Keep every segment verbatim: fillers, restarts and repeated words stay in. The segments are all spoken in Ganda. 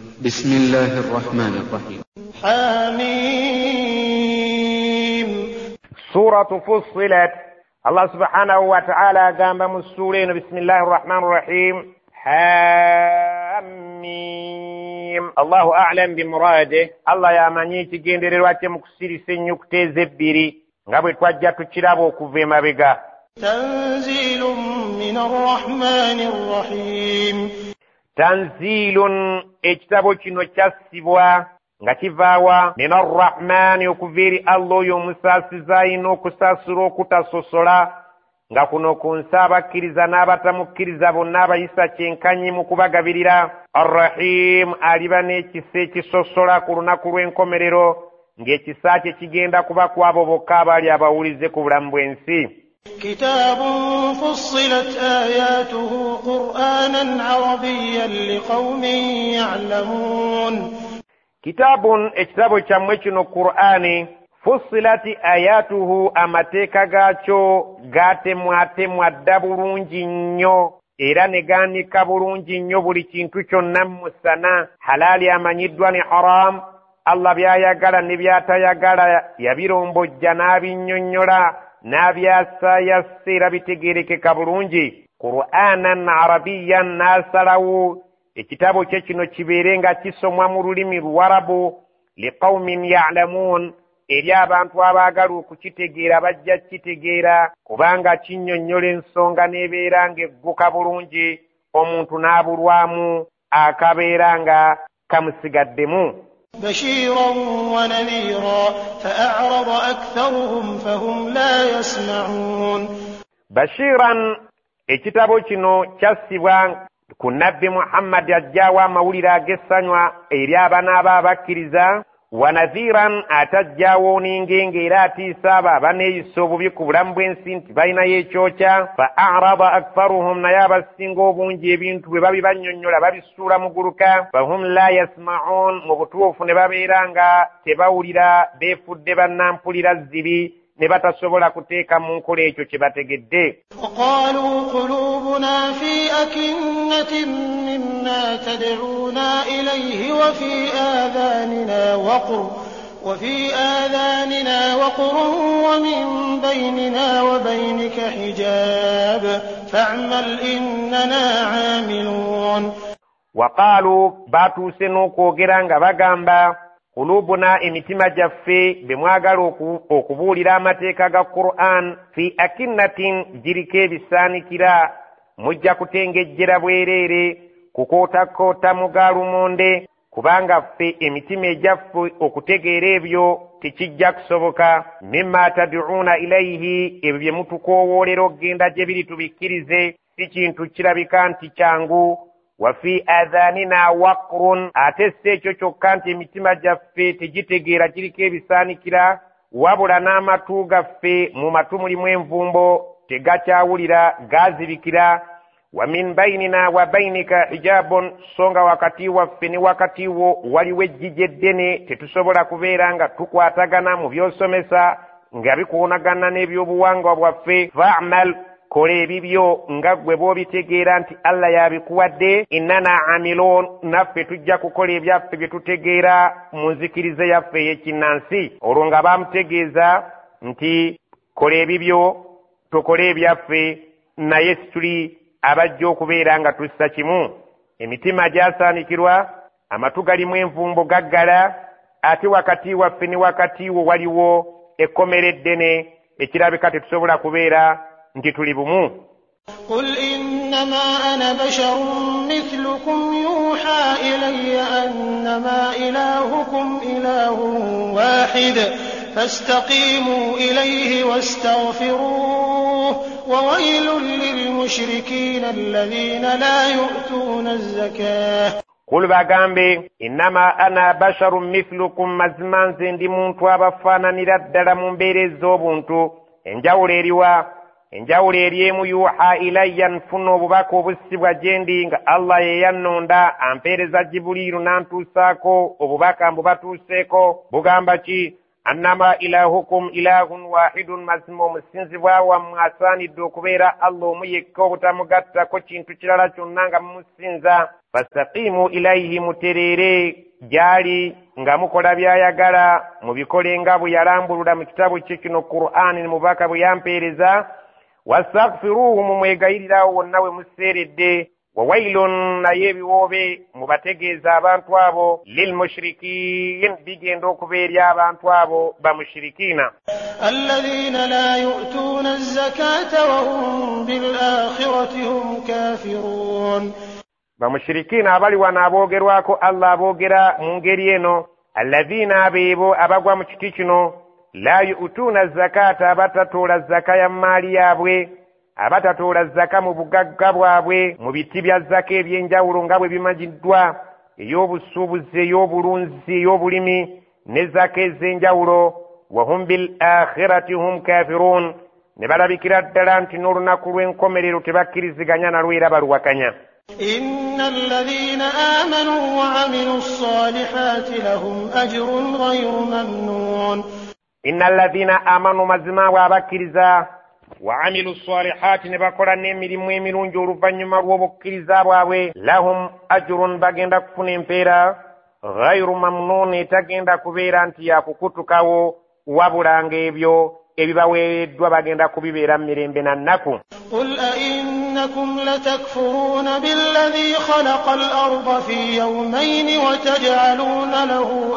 بسم الله الرحمن الرحيم. حميم. سورة فصلت. الله سبحانه وتعالى قام مسورين. بسم الله الرحمن الرحيم. حميم. الله أعلم بمراده. الله يا مني تجندر الوقت مكسير سنيك تزبيري غابة توجه تشربو كوفيما بيغا. تنزيل من الرحمن الرحيم. تنزيل ekitabo kino kyassibwa nga kivaawa min arrahmani okuviiri Allah oyo omusaasiza ayina okusaasula okutasosola nga kuno ku nsi abakkiriza n'abatamukkiriza bonna abayisa kyenkanyi mu kubagabirira. Arrahim aliba n'ekisa ekisosola ku lunaku lw'enkomerero ng'ekisa kye kigenda kuba ku abo bokka abaali abawulize ku bulamu bw'ensi. كتاب فصلت آياته قرآنا عربيا لقوم يعلمون. كتاب ekitabo kyammwe kino Qur'ani فصلت آياته amateeka gaakyo gaatemwatemwa dda bulungi nnyo era ne gaanika bulungi nnyo buli kintu kyonna musana. Halaali amanyiddwa ne haram. Allah byayagala ne byatayagala yabirombojja n'abinnyonnyola n'abyasayasa era bitegeerekeka bulungi. Qur'aanan arabiyan n'asalawo ekitabo kye kino kibeere nga kisomwa mu lulimi Luwarabu liqawmin ya'lamuun eri abantu abaagala okukitegeera bajja kitegeera kubanga kinnyonnyola ensonga n'ebeera ng'egguka bulungi omuntu n'abulwamu akabeera nga kamusigaddemu. بشيرا ونذيرا فأعرض أكثرهم فهم لا يسمعون. بشيرا ekitabo kino kyassibwa ku nabbi Muhammad ajjawa amawulire ag'essanywa eri abanaaba abakkiriza. Wanadhiran atajjawo n'engenge era atiisa abo abaneeyisa obubi ku bulamu bw'ensi nti balinayo ekyokya. Fa arada aktharuhum naye abasinga obungi ebintu bwe babibannyonnyola babisuula muguluka. Fahum la yasma'un mu butuufu ne babeera nga tebawulira beefudde bannampulira zibi ne batasobola kuteeka mu nkola ekyo kye bategedde. وقالوا قلوبنا في أكنة مما تدعونا إليه وفي آذاننا وقر وفي آذاننا وقر ومن بيننا وبينك حجاب فاعمل إننا عاملون. وقالوا باتوا سنوكو جرانغا bagamba kulubuna emitima gyaffe bwe mwagala okubuulira amateeka ga Qur'an fi akinnatin giriko ebisaanikira mujja kutengejjera bwereere kukootakoota mu gaalumonde kubanga ffe emitima egyaffe okutegeera ebyo tekijja kusoboka. mimma tad'uuna ilayhi ebyo bye mutukoowoolera okgenda gye biri tubikkirize si kintu kirabika nti kyangu. Wafi adhanina waqrun ate si ekyo kyokka nti emitima gyaffe tegitegeera kiriko ebisaanikira wabula n'amatu gaffe mu matu mulimu envumbo tegakyawulira gaazibikira. Wa min bainina wa bainika hijabun songa wakati waffe ne wakati wo waliwo ejjija eddene tetusobola kubeera nga tukwatagana mu byosomesa nga bikuwonagana n'ebyobuwangwa bwaffe. Fa'mal kola ebibyo nga ggwe bw'obitegeera nti Allah yabikuwadde. Innana amiloon naffe tujja kukola ebyaffe bye tutegeera mu nzikirize yaffe ey'ekinnansi. Olwo nga bamutegeeza nti kola ebibyo tukole ebyaffe naye situli abajja okubeera nga tussa kimu. Emitima gyasaanikirwa amatu galimu envumbo gaggala ate wakati waffe ne wakati wo waliwo ekkomera eddene ekirabika tetusobola kubeera nti tuli bumu. قل إنما أنا بشر مثلكم يوحى إلي أنما إلهكم إله واحد فاستقيموا إليه واستغفروه وويل للمشركين الذين لا يؤتون الزكاة. قل bagambe innama ana basharun mithlukum mazima nze ndi muntu abafaananira ddala mu mbeera ez'obuntu. Enjawulo eriwa enjawulo eri emu yuha ilayya nfuna obubaka obussibwa gye ndi nga Allah ye yannonda ampeereza Jibuliiru n'antuusaako obubaka mbubatuuseeko bugamba ki annama ilahukum ilahun wahidun mazima omusinzibwa wammwe asaanidde okubeera Allah omu yekka obutamugattako kintu kirala kyonna nga mumusinza. fastaqimu ilaihi mutereere gyali nga mukola byayagala mubikole nga bwe yalambulula mu kitabu kye kino Qur'ani ne mubaka bwe yampeereza. wastaghfiruhu mumwegayirirawo wonna we museeredde. wawailun naye ebiwoobe mubategeeza abantu abo lilmushrikiin bigenda okubeera abantu abo bamushirikiina alladhina la yu'tuuna az-zakata wa hum bil akhirati hum kafirun. bamushirikiina abali wano aboogerwako Allah aboogera mu ngeri eno alladhina abeebo abagwa mu kiti kino la yu'tuuna az-zakata abatatoola zaka ya maali yaabwe abatatoola zaka mu bugagga bwabwe mu biti bya zaka ebyenjawulo nga bwe bimanyiddwa ey'obusuubuzi ey'obulunzi ey'obulimi ne zaka ez'enjawulo. wahum bil akhirati hum kafirun ne balabikira ddala nti n'olunaku lw'enkomerero tebakkiriziganya nalwo era baluwakanya. inna alladhina amanu wa amilu ssalihati lahum ajrun ghayru mamnun. inna alladhina amanu mazima bwe abakkiriza wa amilu ssalihati ne bakola n'emirimu emirungi oluvannyuma lw'obukkiriza bwabwe lahum ajrun bagenda kufuna empeera ghayru mamnun etagenda kubeera nti yakukutukawo wabulanga ebyo ebibaweereddwa bagenda kubibeera mu mirembe na nnaku. qul ainnakum latakfuruna billadhi khalaqa al-arda fi yawmayni wa taj'aluna lahu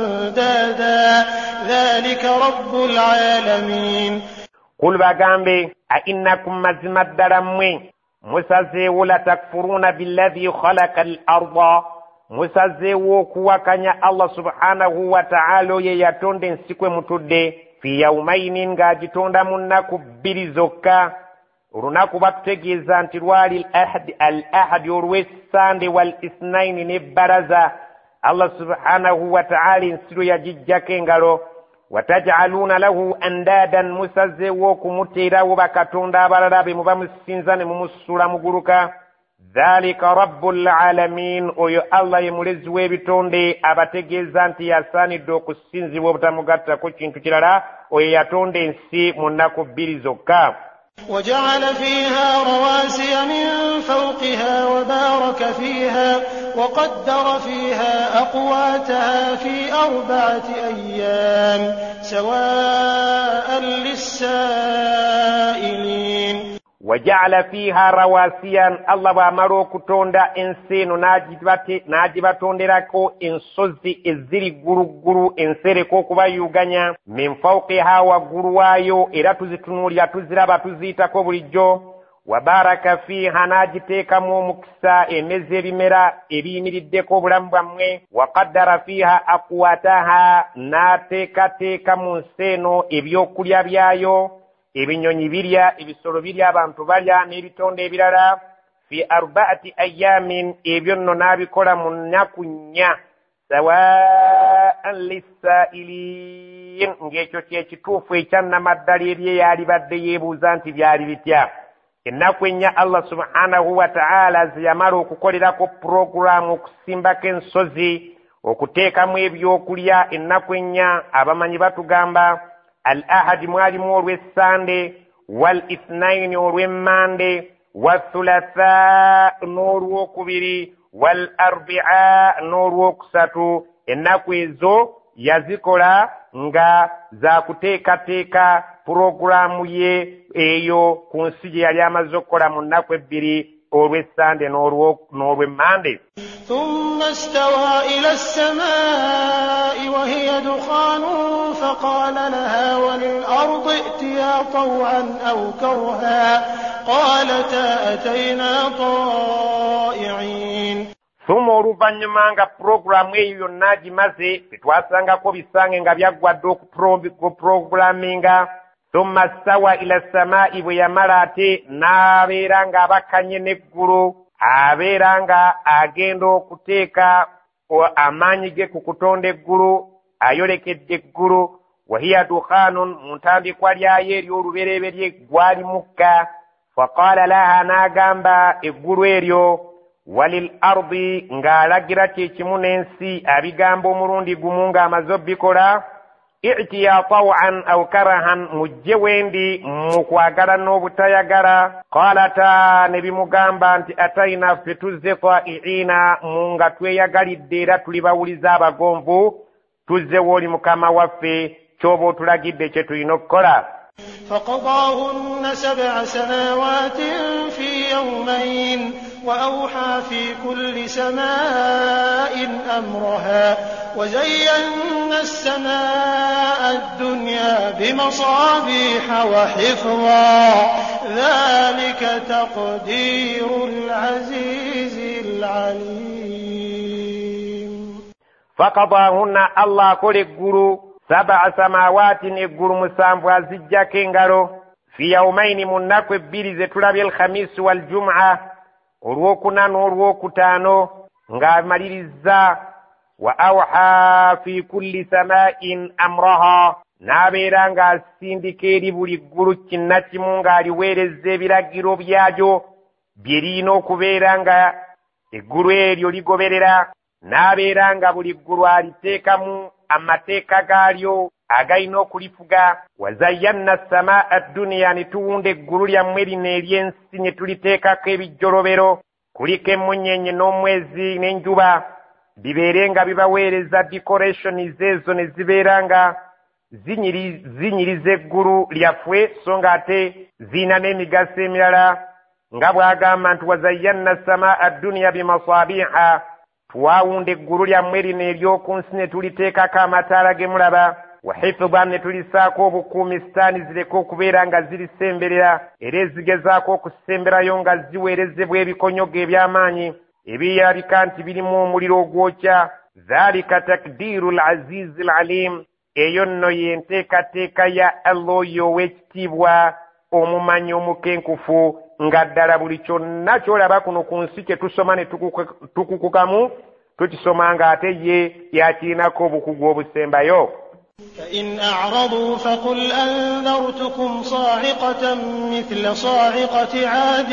andada dhalika rabbul alamin. qul bagambe ainnakum mazima ddala mmwe musazeewo latakfuruna billadhi khalaqa al-arda musazeewo okuwakanya Allah subhanahu wa ta'ala oyo yatonda ensi kwe mutudde fi yawmaini ng'agitonda mu nnaku bbiri zokka. olunaku batutegeeza nti lwali al ahadi olw'essande wal isnaini n'ebbalaza. Allah subhanahu wa ta'ala ensi lwe yagijjako engalo. wataj'aluna lahu andadan musazeewo okumuteerawo bakatonda abalala be muba musinza ne mumusula muguluka. dhalika rabbul alamin oyo Allah ye mulezi w'ebitonde abategeeza nti yasaanidde okusinzibwa obutamugattako kintu kirala oyo yatonda ensi mu nnaku bbiri zokka. وجعل فيها رواسي من فوقها وبارك فيها وقدر فيها أقواتها في أربعة أيام سواء للسائلين. وجعل فيها رواسيا الله بامرو كتوندا انسينو nagibatonderako ensozi eziri ggulugulu ensereko okuba yuganya min fawqiha waggulu waayo era tuzitunuulira tuziraba tuziyitako bulijjo. wabaraka fiha n'agiteekamu omukisa emeza ebimera ebiyimiriddeko obulamu bwammwe. waqaddara fiha akwataha n'ateekateeka mu nsi eno ebyokulya byayo ebinyonyi birya ebisolo birya abantu balya n'ebitonde ebirala. fi arbaati ayamin ebyo nno n'abikola mu nnaku nnya. sawaan lissailin ng'ekyo kyekituufu ekyannamaddala eri eyalibadde yeebuuza nti byali bitya. ennaku ennya Allah subhanahu wa ta'ala zeyamala okukolerako puroguramu okusimbako ensozi okuteekamu ebyokulya. ennaku ennya abamanyi batugamba al ahadi mwalimu olw'essande wal ithnaini olw'emmande wathulatha n'olwokubiri wal arbi'a n'olwokusatu. ennaku ezo yazikola nga zakuteekateeka puroguramu ye eyo ku nsi gye yali amaze okukola mu nnaku ebbiri olw'essande n'olw'emmande. ثم استوى إلى السماء وهي دخان فقال لها وللأرض ائتيا طوعا أو كرها قالتا أتينا طائعين. ثم oluvannyuma nga puroguramu eyo yonna gimaze tetwasangako bisange nga byaggwadde okupuroguraminga. thumma stawa ila samaa'i bwe yamala ate n'abeera ng'abakanye n'eggulu abeera nga agenda okuteeka amaanyi ge ku kutonda eggulu ayolekedde eggulu. wahiya dukhanun mu ntandikwa lyayo ery'olubereberye gwali mukka. faqaala laha n'agamba eggulu eryo walil ardi ng'alagira kyekimu n'ensi abigamba omulundi gumu ng'amaze obbikola i'tiya taw'an aw karahan mujje wendi mu kwagala n'obutayagala. Qalata ne bimugamba nti ataina ffe tuzze ta'iina mu nga tweyagalidde era tuli bawuliza abagonvu, tuzze w'oli mukama waffe ky'oba otulagidde kye tulina okukola. فقضاهن سبع سماوات في يومين وأوحى في كل سماء أمرها وزينا السماء الدنيا بمصابيح وحفظا ذلك تقدير العزيز العليم. فقضاهن الله كل الجرو سبع سماوات اجر مسامبو azijjako engalo fi yawmaini mu nnaku ebbiri ze tulabye alhamisi waljum'a olwokuna n'olwokutaano ng'amalirizza. Wa awha fi kulli sama'in amraha n'abeera ng'asindika eri buli ggulu kinnakimu ng'aliweereza ebiragiro byagyo bye liina okubeera nga eggulu eryo ligoberera, n'abeera nga buli ggulu aliteekamu amateeka gaalyo agayina okulifuga. Wazayyanna samaa ad-dunya ne tuwunda eggulu lyammwe lino ery'ensi ne tuliteekako ebijjolobero, kuliko emmunyeenye n'omwezi n'enjuba, bibeere nga bibaweereza decorations ezo ne zibeera nga zinyiriza eggulu lyaffe, so ng'ate ziina n'emigaso emirala, nga bw'agamba nti wazayyanna samaa ad-dunya bimasaabiha, twawunda eggulu lyammwe lino ery'oku nsi ne tuliteekako amataala ge mulaba. Wa hifdhan ne tulisaako obukuumi sitaani zireke okubeera nga zirisemberera era ezigezaako okusemberayo nga ziweerezebwa ebikonyogo eby'amaanyi ebirabika nti birimu omuliro ogwokya. Dhalika takdiru al-azizi al-alim, eyo nno ye nteekateeka ya Allah oyo ow'ekitiibwa omumanyi omukenkufu, nga ddala buli kyonna ky'olaba kuno ku nsi kye tusoma ne tukukukamu tukisoma ng'ate ye yakirinako obukugu obusembayo. فإن أعرضوا فقل أنذرتكم صاعقة مثل صاعقة عاد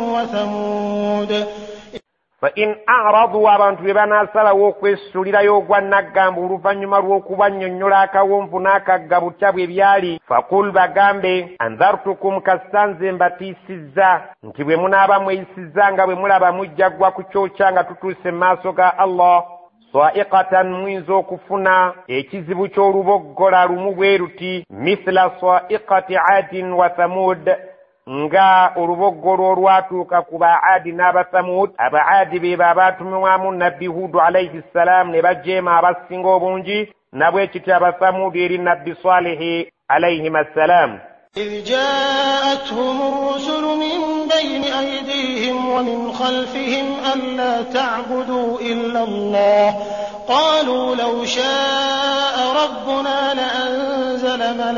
وثمود. فإن أعرضوا abantu bwe banaasalawo okwesulirayo ogwa nagamba oluvannyuma lw'okubannyonnyola akawonvu n'akagga butya bwe byali, fakul bagambe anzartukum kasanze mbatiisizza nti bwe munaaba mweyisizza nga bwe mulaba mujja gwa ku kyokya nga tutuuse mu maaso ga Allah, swa'iqatan muyinza okufuna ekizibu ky'oluboggola lumu bwe ruti, mithla swa'iqati adin wa thamud, nga oluboggolo olwatuuka ku baadi n'abathamud. Abaadi be bo abaatumibwamu nabbi Hudu alayhi salaam ne bajeema abasinga obungi, nabwe kityo abathamud eri nabbi Salihi alayhim assalaam. إذ جاءتهم الرسل من بين أيديهم ومن خلفهم ألا تعبدوا إلا الله قالوا لو شاء ربنا لأنزل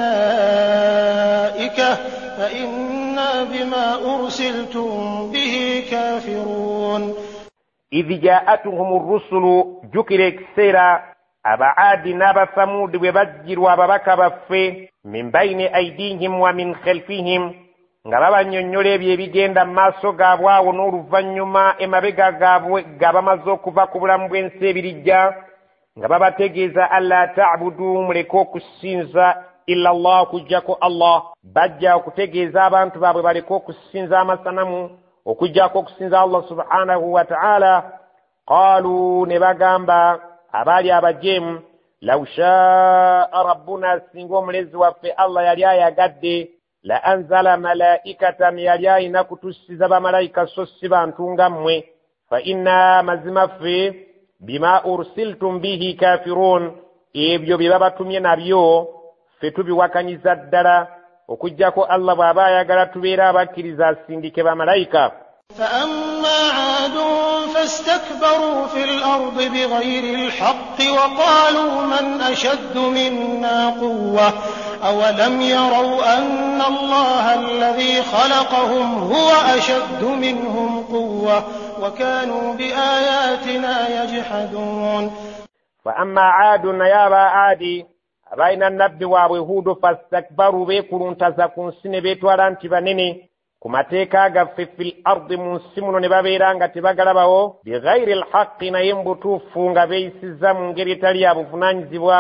ملائكة فإنا بما أرسلتم به كافرون. إذ جاءتهم الرسل جكرك سيرا abaadi n'abathamudi bwe bajjirwa ababaka baffe min bayini aidihim wa min khalfihim, nga babannyonnyola ebyo ebigenda mu maaso gaabwe awo n'oluvannyuma emabega gaabwe nga bamaze okuva ku bulamu bw'ensi ebirijja, nga babategeeza alla ta'budu, muleke okusinza illa Allah, okuggyako Allah. Bajja okutegeeza abantu baabwe baleke okusinza amasanamu, okuggyako okusinza Allah subhanahu wa ta'ala. Qaalu, ne bagamba abaali abajeemu, law shaa rabbuna, singa omulezi waffe Allah yali ayagadde, la anzala malaikatan, yali ayina kutusiza bamalayika so si bantu nga mmwe. Fa inna, mazima ffe, bima ursiltum bihi kafirun, ebyo bye babatumye nabyo ffe tubiwakanyiza ddala, okuggyako Allah bw'aba ayagala tubeere abakkiriza asindike bamalayika. فأما عاد فاستكبروا في الأرض بغير الحق وقالوا من أشد منا قوة أولم يروا أن الله الذي خلقهم هو أشد منهم قوة وكانوا بآياتنا يجحدون. فأما عاد يابا عادي أبين النبي وهود فاستكبروا بيكرونتازا كنسين بيتوالا nti banene ku mateeka gaffe fil ardi, mu nsi muno ne babeera nga tebagalabawo, bighairi alhaqi, naye mu butuufu nga beeyisizza mu ngeri etali ya buvunaanyizibwa.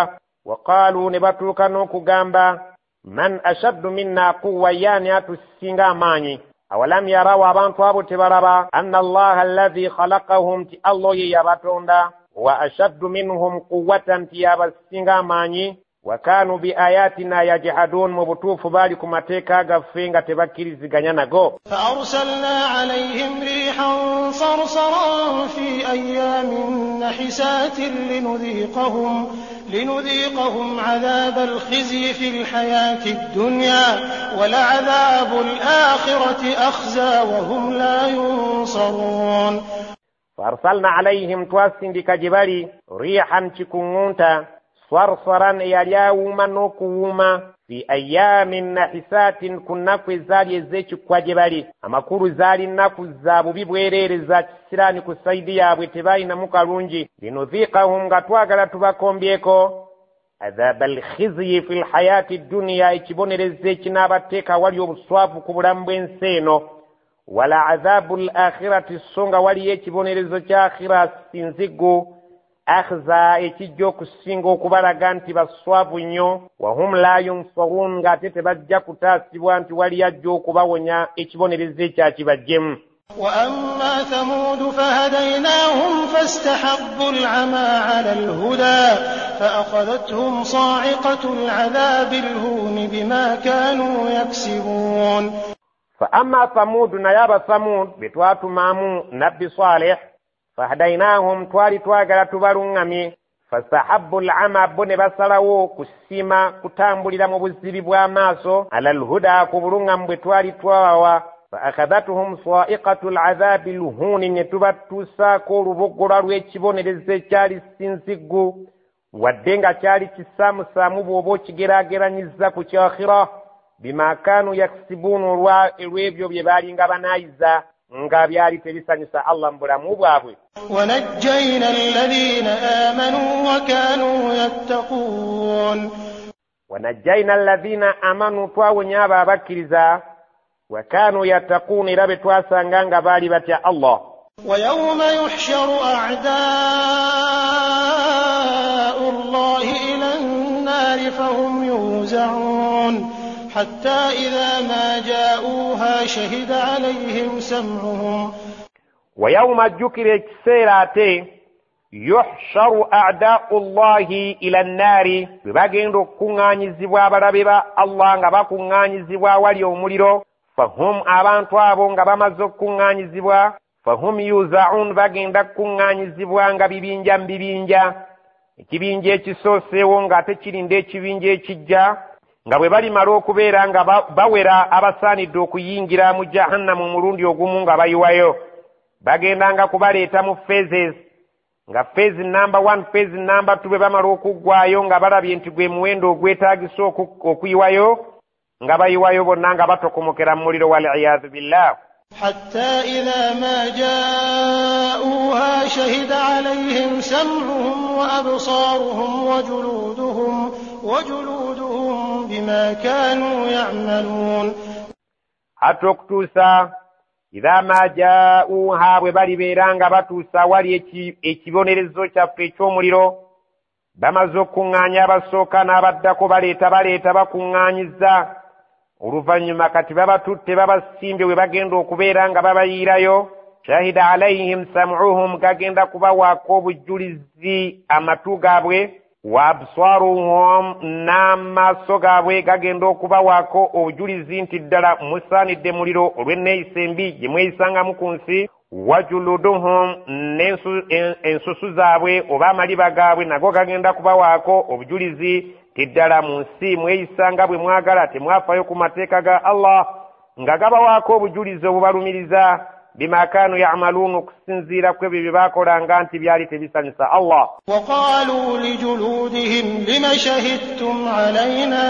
waqaalu ne batuuka n'okugamba man ashaddu minna quwwa yaani atusinga amaanyi awalam yaraw abantu abo tebalaba anna allaha alladhi khalaqahum ti allah ye yabatonda wa ashaddu minhum quwwatan ti yabasinga amaanyi wa kanu bi ayatina yajhadun mu butuufu baali ku mateeka gaffe nga tebakkiriziganya nago. fa arsalna alayhim rihan sarsaran fi ayyamin nahisatin linudhiqahum linudhiqahum adhab alkhizyi fi alhayati ad-dunya wa la'adhabu al-akhirati akhza wa hum la yunsarun. fa arsalna alayhim twasindika jibali rihan chikungunta sarsaran yalyawuma n'okuwuma fi ayamin nahisatin ku nnaku ezaali ez'ekikwaje bali amakulu zaali nnaku za bubi bwereere za kisiraani ku sayidi yaabwe tebaalinamu kalungi linudhiqahum nga twagala tubakombyeko adhaba alkhizyi fi lhayaati dduniya ekibonerezo ekinaabateeka wali obuswavu ku bulamu bw'ensi eno wala adhabu al-akhirati so nga waliyo ekibonerezo kya akhira sinzigo akhza ekijja okusinga okubalaga nti baswavu nnyo wahum la yunsarun ng'ate tebajja kutaasibwa nti wali ajja okubawonya ekibonerezo ekyakibajjemu. وأما ثمود فهديناهم فاستحبوا العمى على الهدى فأخذتهم صاعقة العذاب الهون بما كانوا يكسبون. فأما ثمود نياب ثمود بتوات مامو نبي صالح فهديناهم توالي تواغلا تبارونغامي فاستحبوا العمى بني بسلاو كسيما كتامبولي مبزيبي بواماسو على الهدى كبرونغام بتوالي تواوا فأخذتهم صائقة العذاب الهون نتبتوسا كوربوغولا lw'ekibonerezo ekyali sinzigu wadde nga kyali kisaamusaamu bw'oba okigerageranyiza ku kyakhira bima kanu yaksibuna olw'ebyo bye baalinga banaayiza nga byali tebisanyusa Allah mu bulamu bwabwe. wanajjayna alladhina amanu wa kanu yattaqun wanajjayna alladhina amanu twawonya abo abakkiriza wa kanu yattaqun era be twasanga nga baali batya Allah. ويوم يحشر أعداء الله إلى النار فهم يوزعون حتى إذا ما جاءوها شهد عليهم سمعهم. ويوم جكر كسيراتي يحشر أعداء الله إلى النار بباقين كنغانيزيوا برابيبا الله نغبا كنغانيزيوا واليوم فهم abantu abo nga bamaze okunganyizibwa fahum yuzaun bagenda kunganyizibwa nga bibinja mbibinja ekibinja ekisooseewo nga ate kirinda ekibinja ekijja nga bwe balimala okubeera nga bawera abasaanidde okuyingira mu jahannamu mulundi ogumu nga bayiwayo bagenda nga kubaleeta mu phases nga phase number one phase number two bwe bamala okuggwayo nga balabye nti gwe muwendo ogwetaagisa okuyiwayo nga bayiwayo bonna nga batokomokera mu muliro waliyadhu billah. حتى إذا ما جاءوها شهد عليهم سمعهم وأبصارهم وجلودهم وجلودهم بما كانوا يعملون. حتى okutuusa إذا ما جاءوها bwe balibeera nga batuusa wali ekibonerezo kyaffe eky'omuliro bamaze okuŋŋaanya abasooka n'abaddako baleeta baleeta bakuŋŋaanyiza oluvannyuma kati babatutte babasimbye we bagenda okubeera nga babayiirayo shahida alayhim sam'uhum gagenda kubawaako obujulizi amatu gaabwe wa absaruhum n'amaaso gaabwe gagenda okubawaako obujulizi nti ddala musaanidde muliro olw'enneeyisa embi gye mweyisangamu ku nsi wajuluduhum n'ensusu zaabwe oba amaliba gaabwe nago gagenda kubawaako obujulizi tiddala mu nsi mweyisanga bwe mwagala temwafayo ku mateeka ga Allah nga gabawaako obujulizi obubalumiriza bima kaanu ya'maluun okusinziira ku ebyo bye baakolanga nti byali tebisanyusa Allah. وقالوا لجلودهم لم شهدتم علينا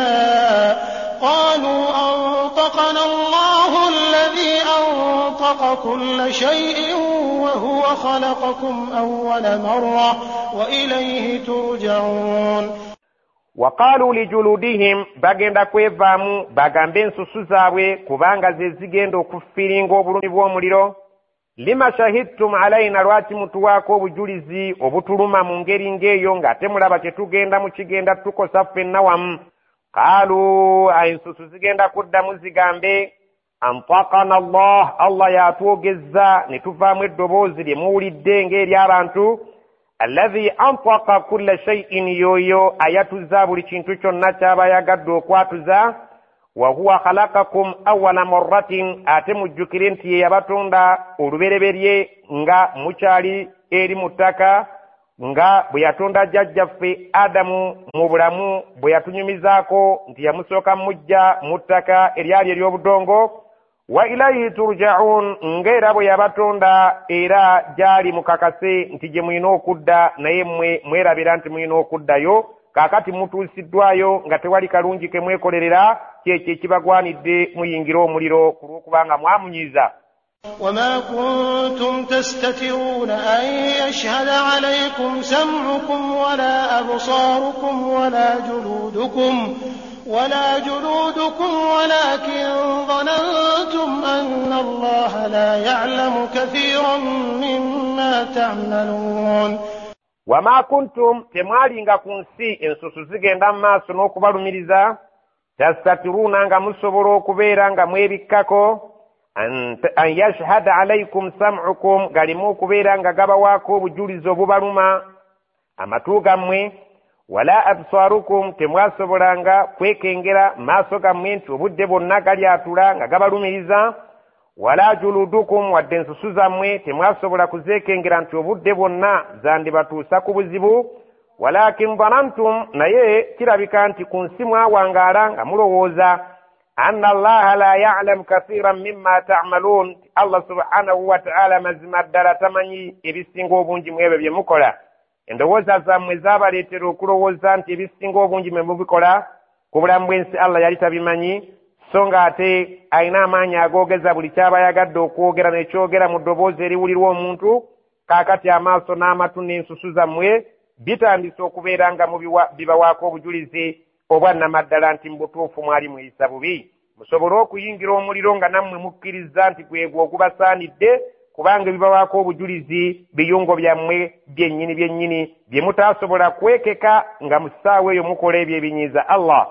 قالوا أنطقنا الله الذي أنطق كل شيء وهو خلقكم أول مرة وإليه ترجعون. وقالوا لجلودهم bagenda kwevaamu bagambe ensusu zaabwe kubanga ze zigenda okufiiringa obulumi bw'omuliro lima shahidtum alaina lwaki mutuwaako obujulizi obutuluma mu ngeri ng'eyo ng'ate mulaba tetugenda mu kigenda tukosa ffenna wamu. Qaalu ensusu zigenda kuddamu zigambe antakana Allah, Allah yatwogezza ne tuvaamu eddoboozi lye muwulidde ng'ery'abantu. Alladhi antaka kulla shay'in, yoyo ayatuza buli kintu kyonna ky'aba yagadde okwatuza. Wa huwa khalaqakum awwala marratin, ate mujjukire nti ye yabatonda olubereberye nga mukyali eri mu ttaka, nga bwe yatonda jjajjaffe Adamu mu bulamu bwe yatunyumizaako nti yamusooka mujja mu ttaka eryali ery'obudongo. Wa ilayhi turja'un, ng'era bwe yabatonda era gyali mukakase nti gye mulina okudda, naye mmwe mwerabira nti mulina okuddayo. Kaakati mutuusiddwayo nga tewali kalungi ke mwekolerera, kyekyo ekibagwanidde muyingira omuliro ku lw'okubanga mwamunyiiza. وما كنتم تستترون أن يشهد عليكم سمعكم ولا أبصاركم ولا جلودكم ولا جلودكم ولكن ظننتم أن الله لا يعلم كثيرا مما تعملون. وما كنتم temwalinga ku nsi ensusu zigenda mu maaso n'okubalumiriza, tastatiruna nga musobola okubeera nga mwebikkako, an yashhada alaykum sam'ukum, galimu okubeera nga gabawaako obujulizi obubaluma amatu gammwe, wala absarukum, temwasobolanga kwekengera maaso gammwe nti obudde bwonna gali atula nga gabalumiriza, wala juludukum, wadde ensusu zammwe temwasobola kuzeekengera nti obudde bwonna zandibatuusa ku buzibu. Walakin dhanantum, naye kirabika nti ku nsi mwawangaala nga mulowooza, anna Allaha la ya'lam kathiran mimma ta'malun, Allah subhanahu wa ta'ala mazima ddala tamanyi ebisinga obungi mu ebyo bye mukola. Endowooza zammwe zaabaleetera okulowooza nti ebisinga obungi mwe mubikola ku bulamu bw'ensi Allah yali tabimanyi, so ng'ate alina amaanyi agoogeza buli ky'aba yagadde okwogera n'ekyogera mu ddoboozi eriwulirwa omuntu. Kaakati amaaso n'amatu n'ensusu zammwe bitandise okubeera nga bibawaako obujulizi obwannamaddala nti mu butuufu mwali mweyisa bubi. Musobole okuyingira omuliro nga nammwe mukkiriza nti gwegwo ogubasaanidde, kubanga bibawaako obujulizi biyungo byammwe byennyini byennyini bye mutaasobola kwekeka nga mu ssaawa eyo mukola ebyo ebinyiiza Allah.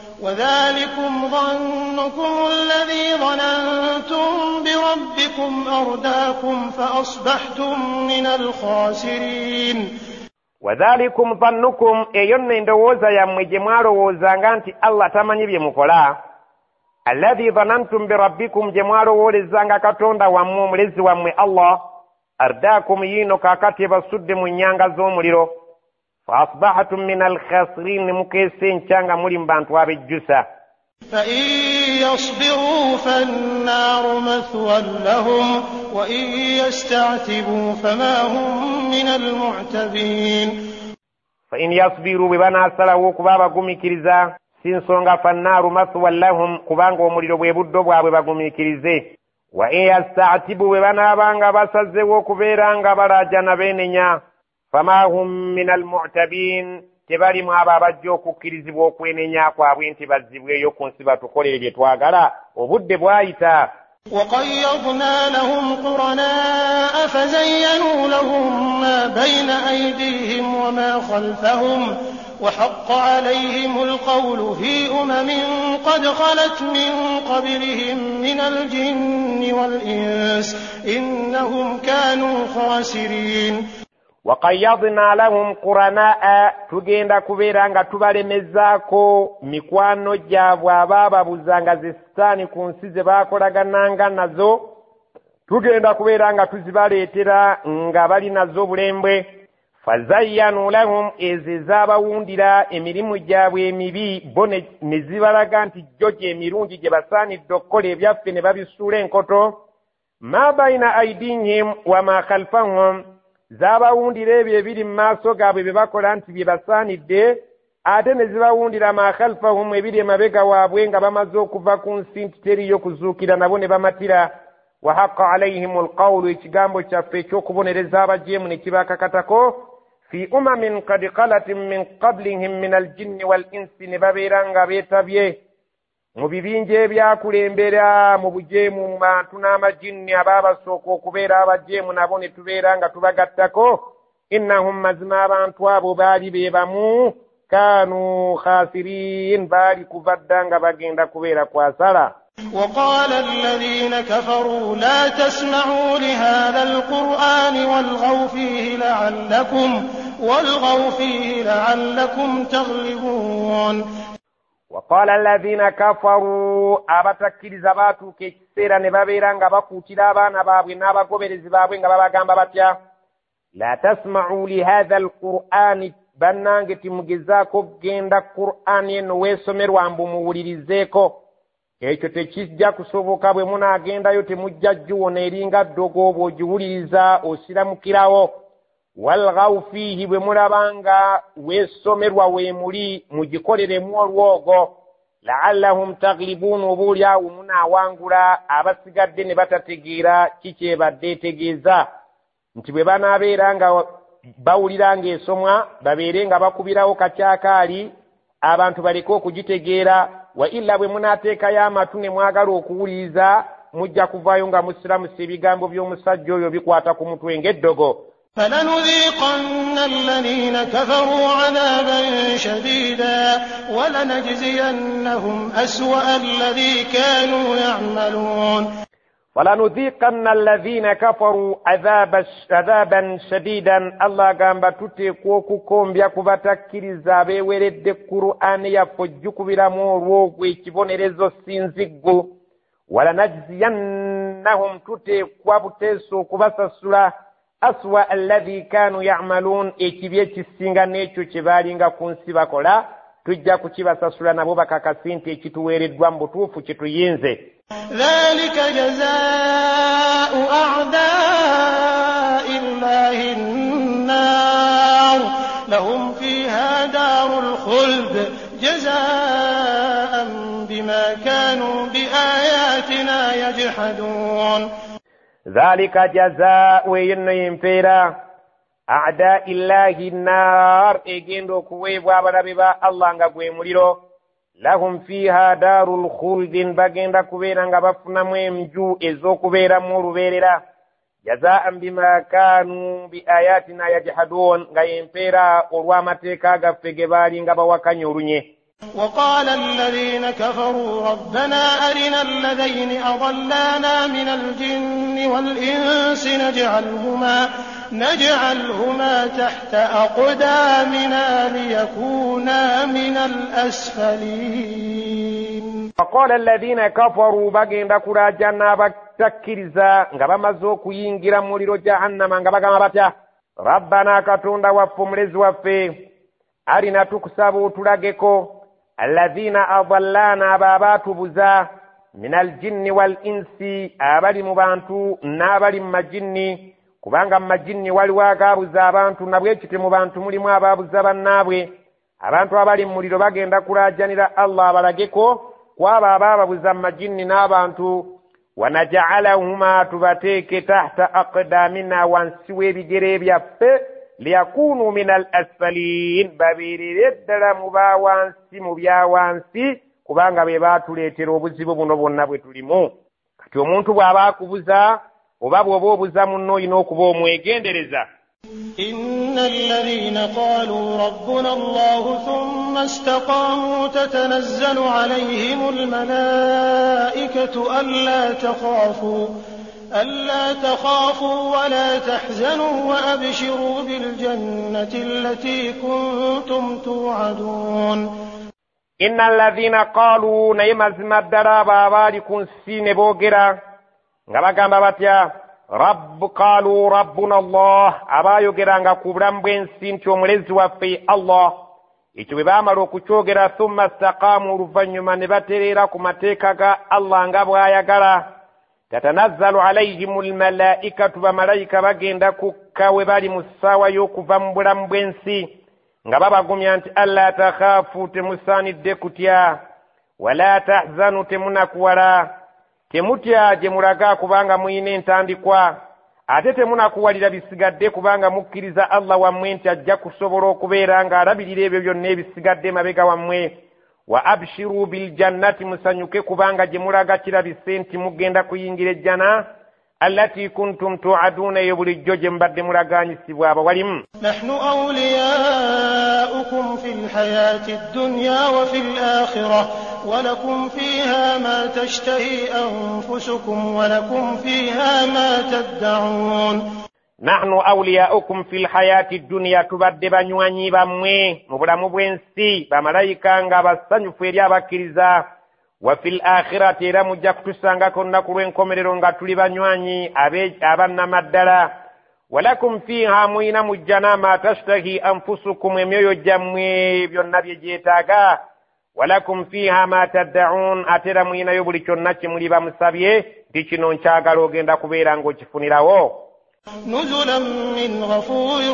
وذلكم ظنكم الذي ظننتم بربكم أرداكم فأصبحتم من الخاسرين. وذلكم ظنكم, eyo nno endowooza yammwe gye mwalowoozanga nti Allah tamanyi bye mukola. Alladhi dhanantum birabbikum, gye mwalowoolezanga Katonda wammwe omulezi wammwe Allah. Ardaakum, yiino kaakati ebasudde mu nnyanga z'omuliro. Fa asbahatum min alkhasirin, mukeese enkya nga muli mu bantu abejjusa. فإن يصبروا فالنار مثوى لهم وإن يستعتبوا فما هم من المعتبين. فإن يصبروا ببنا سلوا كبابا قميكرزا سنسونغا فالنار مثوى لهم كبانغ ومريدو بيبودو بابا قميكرزي. وإن يستعتبوا ببنا بانغا بسزوا كبيرانغا براجانا بينيا فما هم من المعتبين. Tebali mwaba bajja okukkirizibwa okwenenya kwabwe nti bazzibweyo ku nsi batukolere bye twagala, obudde bwayita. وقيضنا لهم قرناء فزينوا لهم ما بين أيديهم وما خلفهم وحق عليهم القول في أمم قد خلت من قبلهم من الجن والإنس إنهم كانوا خاسرين. وقيضنا لهم قرناء, tugenda kubeera nga tubalemezaako mikwano gyabwe abaababuzanga ze sitaani ku nsi ze baakolagananga nazo, tugenda kubeera nga tuzibaleetera nga bali nazo bulembwe. Fazayyanu lahum, ezo ezaabawundira emirimu gyabwe emibi, bo ne zibalaga nti jjo gy'emirungi gye basaanidde okukola ebyaffe ne babisuula enkoto. Ma bayina aidihim wa ma khalfahum, zaabawundira ebyo ebiri mu maaso gaabwe bye bakola nti bye basaanidde, ate ne zibawundira ma khalfahum, ebiri emabega waabwe nga bamaze okuva ku nsi nti teriyo kuzuukira, nabo ne bamatira. Wa haqqa alayhim alqawlu, ekigambo kyaffe ekyokubonereza abajeemu ne kibaakakatako. Fi umamin qad khalat min qablihim min aljinni wal insi, ne babeera nga beetabye mu bibinja ebyakulembera mu bujeemu mu bantu n'amajinni abaabasooka okubeera abajeemu nabo ne tubeera nga tubagattako innahum mazima abantu abo baali be bamu kaanu khasiriin baali kuva dda nga bagenda kubeera kwasala. وقال الذين كفروا لا تسمعوا لهذا القرآن والغوا فيه لعلكم والغوا فيه لعلكم تغلبون. وقال الذين كفروا abatakiriza baatuuka ekiseera ne babeera nga bakuutira abaana baabwe n'abagoberezi baabwe nga babagamba batya la tasma'u lihadha alqur'ani bannange timugezaako kugenda qur'ani eno weesomerwa mbu muwulirizeeko ekyo tekijja kusoboka bwe munaagendayo temujja giwona eringa ddogo bw'ogiwuliriza osiramukirawo walghaw fiihi bwe mulabanga weesomerwa weemuli mugikoleremu olwogo la'allahum taglibuun obuulyawo munaawangula abasigadde ne batategeera kikyebadde etegeeza nti bwe banaabeera nga bawulira ng'esomwa babeere nga bakubirawo kakyakaali abantu baleke okugitegeera wa illa bwe munaateekayo amatu ne mwagala okuwuliriza mujja kuvaayo nga musiramusa ebigambo by'omusajja oyo bikwata ku mutwe ng'eddogo. فلنذيقن الذين كفروا عذابا شديدا ولنجزينهم أسوأ الذي كانوا يعملون. فلنذيقن الذين كفروا عذابا عذابا شديدا الله gamba tuteekwa okukombya ku batakkiriza abeeweredde Qur'ani yaffe ojjukubiramu olw'ogwo ekibonerezo sinziggu walanajziyannahum tuteekwa buteesa okubasasula aswa alladhi kanu ya'malun ekibi ekisinga n'ekyo kye baalinga ku nsi bakola tujja kukibasasula nabo bakakasi nti ekituweereddwa mu butuufu kituyinze. ذلك جزاء أعداء الله النار لهم فيها دار الخلد جزاء بما كانوا بآياتنا يجحدون. ذلك جزاء ينفيرا أعداء الله النار إجندو كويبوا بنبيبا الله نغوي موليرو lahum fiha darul khuldin bagenda kubeera nga bafunamu emju ez'okubeera mu lubeerera jazaan bima kaanu bi ayatina yajhadun nga yempeera olw'amateeka gaffe ge baali nga bawakanya olunye. وقال الذين كفروا ربنا أرنا الذين أضلانا من الجن والإنس نجعلهما نجعلهما تحت أقدامنا ليكونا من الأسفلين. وقال الذين كفروا bagenda kuraajana batakkiriza nga bamaze okuyingira mu muliro jahannama nga bagamba batya rabbana katonda waffe omulezi waffe arina tukusaba otulageko alladhina adallana abaabatubuza min aljinni wal insi abali mu bantu n'abali mu majinni kubanga mu majinni waliwo agaabuza abantu nabwe ekite mu bantu mulimu abaabuza bannaabwe abantu abali mu muliro bagenda kulaajanira Allah abalageko kwabo abaababuza mu majinni n'abantu wanaja'alahuma tubateeke tahta aqdamina wansi w'ebigere byaffe liyakunu min al-asfalin babeerere ddala mu baawansi mu byawansi kubanga be baatuleetera obuzibu buno bwonna bwe tulimu. Kati omuntu bw'aba akubuza oba bw'oba obuza munno olina okuba omwegendereza. إن الذين قالوا ربنا الله ثم استقاموا تتنزل عليهم الملائكة ألا تخافوا ألا تخافوا ولا تحزنوا وأبشروا بالجنة التي كنتم توعدون. إن الذين قالوا نيمزم الدرابا باركون سين بوغرا ngabagamba batya rabb qalu rabbuna Allah abayogera nga kubulamu bw'ensi nti omulezi waffe Allah ekyo bwe baamala okukyogera thumma istaqaamu oluvannyuma ne batereera ku mateeka ga Allah nga bw'ayagala tatanazzalu alayhimu almalaikatu bamalayika bagenda kukka we bali mu ssaawa y'okuva mu bulamu bw'ensi nga babagumya nti alla takhaafu temusaanidde kutya wala tahzanu temunakuwala temutya gye mulaga kubanga muyina entandikwa ate temunakuwalira bisigadde kubanga mukkiriza Allah wammwe nti ajja kusobola okubeera ng'alabirira ebyo byonna ebisigadde mabega wammwe wa abshiru bil jannati musanyuke kubanga gye mulaga kirabise nti mugenda kuyingira ejjana allati kuntum tu'aduna yo bulijjo gye mbadde mulaganyisibwa abawalimu. Nahnu awliyaukum fil hayati ad-dunya wa fil akhirah wa lakum fiha ma tashtahi anfusukum wa lakum fiha ma tad'un. Nahnu awliyaukum fil hayati ad-dunya tubadde banywanyi bammwe mu bulamu bw'ensi bamalayika nga basanyufu eri abakkiriza. Wa fil akhirati era mujja kutusangako nnaku lw'enkomerero nga tuli banywanyi abannamaddala. Walakum fiha muyina mujjana ma tashtahi anfusukum emyoyo gyammwe byonna bye gyetaaga. Walakum fiha ma tad'un ate era muyinayo buli kyonna kye muli bamusabye nti kino nkyagala ogenda kubeera ng'okifunirawo. Nuzulan min ghafurir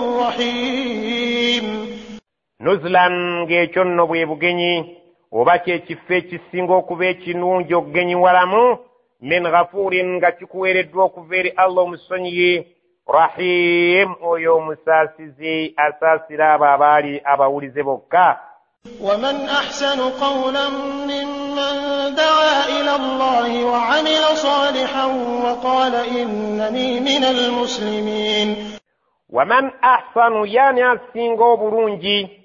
rahim. Nuzulan ng'ekyo nno bwe bugenyi oba kyekifo ekisinga okuba ekirungi okugenyiwalamu min ghafurin nga kikuweereddwa okuva eri Allah omusonyiye rahim oyo omusaasizi asaasira abo abaali abawulize bokka. ومن أحسن قولا ممن دعا إلى الله وعمل صالحا وقال إنني من المسلمين. ومن أحسن يعني أسينغو برونجي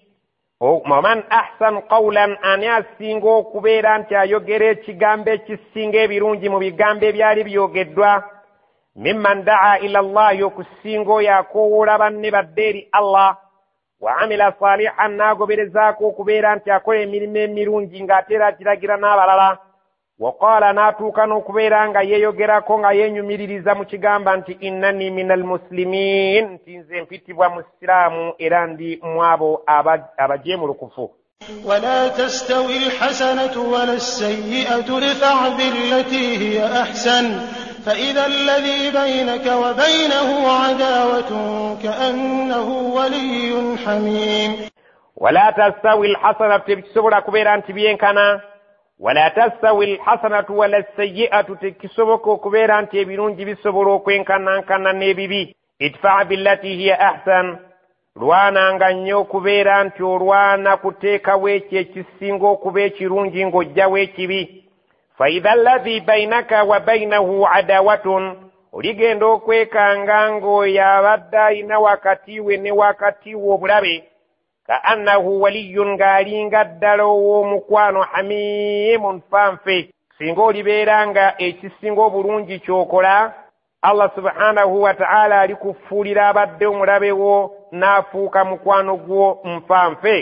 ومن أحسن قولا أن أسينغو كبيرا أنت يوغيري تشيغامبي تشيسينغي برونجي مبيغامبي بيالي بيوغيدوا ممن دعا إلى الله يوكسينغو يقول ربني بديري الله وعمل صالحا ناغو برزاكو كبيرا أنت يقول ملمي مرونجي نغاتيرا تلاغيرا نابالالا وقال ناتوكا نكبيرا نغا ييوغيرا كونغا ينيو ميريريزا مچيغامبا أنت إنني من المسلمين تنزين فتبوا مسلام إراندي موابو أبجيم الكفو. ولا تستوي الحسنة ولا السيئة ادفع بالتي هي أحسن فإذا الذي بينك وبينه عداوة كأنه ولي حميم. ولا تستوي الحسنة تكسبرا كبيرا أنت بينكنا ولا تستوي الحسنة ولا السيئة تكسبكو كبيرا أنت بيرونجي بسبرو كوينكنا كنا نبيبي ادفع بالتي هي أحسن rwana nga nnyo kubeera nti olwana kuteekawo ekyo ekisinga okuba ekirungi ng'ojjawo ekibi. faidha alladhi bainaka wa bainahu adawatun oligenda okwekanga ng'oyo abadde alina wakati we ne wakati we obulabe ka annahu waliyun ng'alinga ddala ow'omukwano hamimun fanfe. singa olibeera nga ekisinga obulungi ky'okola Allah subhanahu wa ta'ala alikufuulira abadde omulabe wo n'afuuka mukwano gwo mpanfe.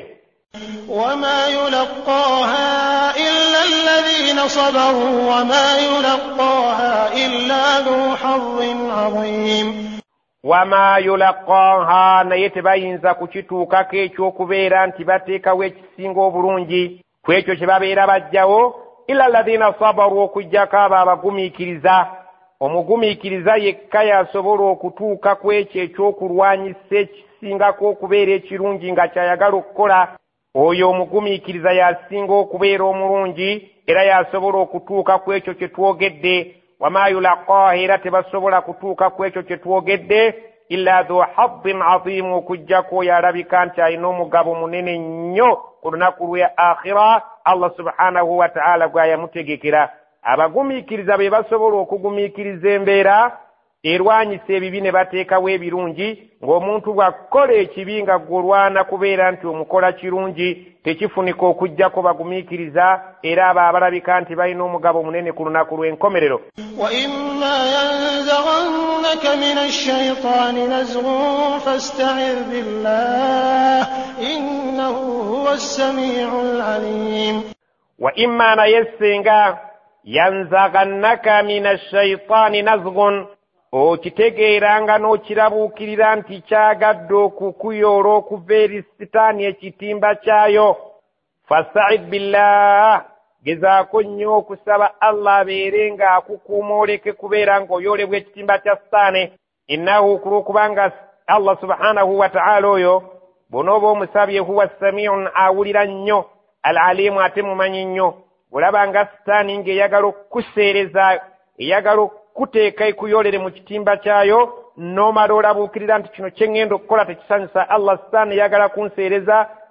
وما يلقاها إلا الذين صبروا وما يلقاها إلا ذو حظ عظيم. وما يلقاها naye tebayinza kukituukako ekyokubeera nti bateekawo ekisinga obulungi ku ekyo kye babeera bajjawo illa alladhina sabaru okuggyako abo abagumiikiriza. Omugumiikiriza yekka yasobola okutuuka ku ekyo ekyokulwanyisa ekisingako okubeera ekirungi nga kyayagala okukola. Oyo omugumiikiriza yasinga okubeera omulungi era yasobola okutuuka ku ekyo kye twogedde. Wama yulaqaaha era tebasobola kutuuka ku ekyo kye twogedde illa dhu haddin aziim okuggyako oyo alabika nti alina omugabo munene nnyo ku lunaku lwa akhira Allah subhanahu wa ta'ala gwayamutegekera. Abagumiikiriza be basobola okugumiikiriza embeera erwanyisa ebibi ne bateekawo ebirungi ng'omuntu bw'akola ekibi nga gw'olwana kubeera nti omukola kirungi tekifunika okuggyako bagumiikiriza era abo abalabika nti balina omugabo munene ku lunaku lw'enkomerero. wa imma yanzaghannaka mina ash-shaytaani nazghun fasta'idh billah innahu huwa as-sami'ul 'aliim. wa imma nayesenga yanzaghannaka mina ash-shaytaani nazghun okitegeeranga n'okirabuukirira nti kyagadde okukuyoola okuva eri sitaani ekitimba kyayo. fasta'idh billah gezaako nnyo okusaba Allah abeere ng'akukuuma oleke kubeera ng'oyoolebwa ekitimba kya sitaani. innahu kulwokubanga Allah subhanahu wa ta'ala oyo bw'onooba omusabye huwa samiun awulira nnyo al-alimu ate mumanyi nnyo. Olaba nga sitaani ng'eyagala okukuseereza eyagala kuteeka ekuyoolere mu kitimba kyayo n'omala olabuukirira nti kino kye ŋŋenda okukola tekisanyusa Allah. sitaani eyagala kunseereza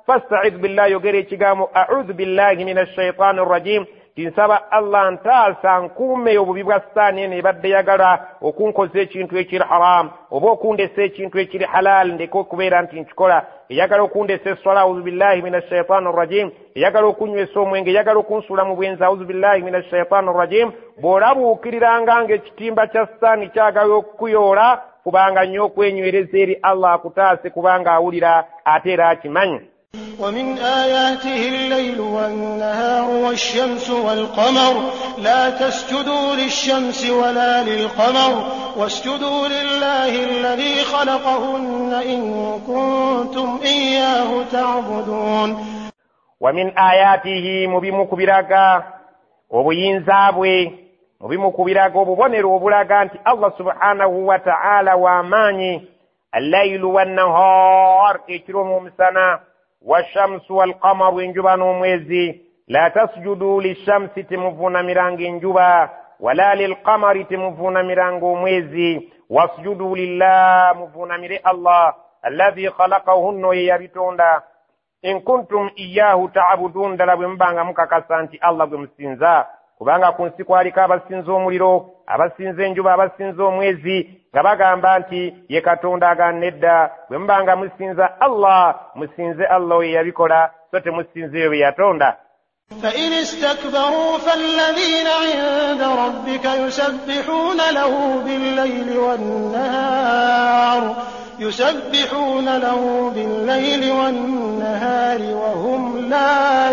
fasta'idh billahi yogere ekigambo a'udhu billahi minash shaitani rrajim tinsaba Allah ntaasa nkuume obubi bwa sitaani eno ebadde yagala okunkoza ekintu ekiri haram oba okundesa ekintu ekiri halal ndeke okubeera nti nkikola eyagala okundesa eswala a'udhu billahi minash shaitani rrajim eyagala okunywesa omwenge eyagala okunsula mu bwenzi a'udhu billahi minash shaitani rrajim bw'olabuukiriranga ng'ekitimba kya sitaani kyagala okukuyoola kubanga nnyo okwenywereza eri Allah akutaase kubanga awulira ate era akimanyi. ومن آياته الليل والنهار والشمس والقمر لا تسجدوا للشمس ولا للقمر واسجدوا لله الذي خلقهن إن كنتم إياه تعبدون. ومن آياته مبمكبراك وبينزابwe mubimukubiraga obubonero obulaga nti Allah subhanahu wa ta'ala w'amaanyi allaylu wannahar ekiro n'omusana washamsu walqamaru enjuba n'omwezi la tasjudu lishamsi temuvuunamiranga enjuba wala lilqamari temuvuunamiranga omwezi wasjudu lillah muvuunamire Allah alladhi khalaqahunna ye yabitonda in kuntum iyyahu ta'budun ddala bwe mubanga mukakasa nti Allah gwe musinza kubanga ku nsi kwaliko abasinza omuliro abasinza enjuba abasinza omwezi nga bagamba nti ye katonda aganedda bwe mubanga musinza Allah musinze Allah ye yabikola so temusinzeyo bye yatonda. فإن استكبروا فالذين عند ربك يسبحون له بالليل والنهار يسبحون له بالليل والنهار وهم لا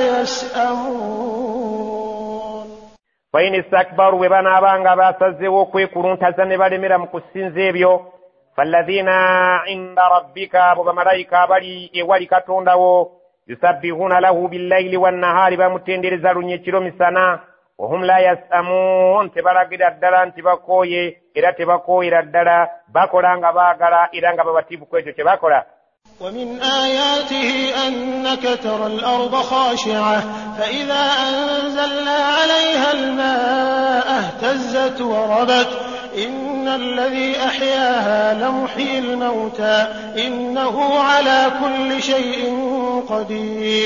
يسأمون. فإن استكبروا وبنا بانغا باسزوا okwekuluntaza ne balemera mu kusinza ebyo falladhina inda rabbika bamalayika bali ewali katondawo yusabbihuna lahu billayli wannahari bamutendereza lunye kiro misana wahum la yasamun tebalagira ddala nti bakooye era tebakooyera ddala bakola nga baagala era nga babatiivu ku ekyo kye bakola. ومن آياته أنك ترى الأرض خاشعة فإذا أنزلنا عليها الماء اهتزت وربت إن الذي أحياها لمحيي الموتى إنه على كل شيء قدير.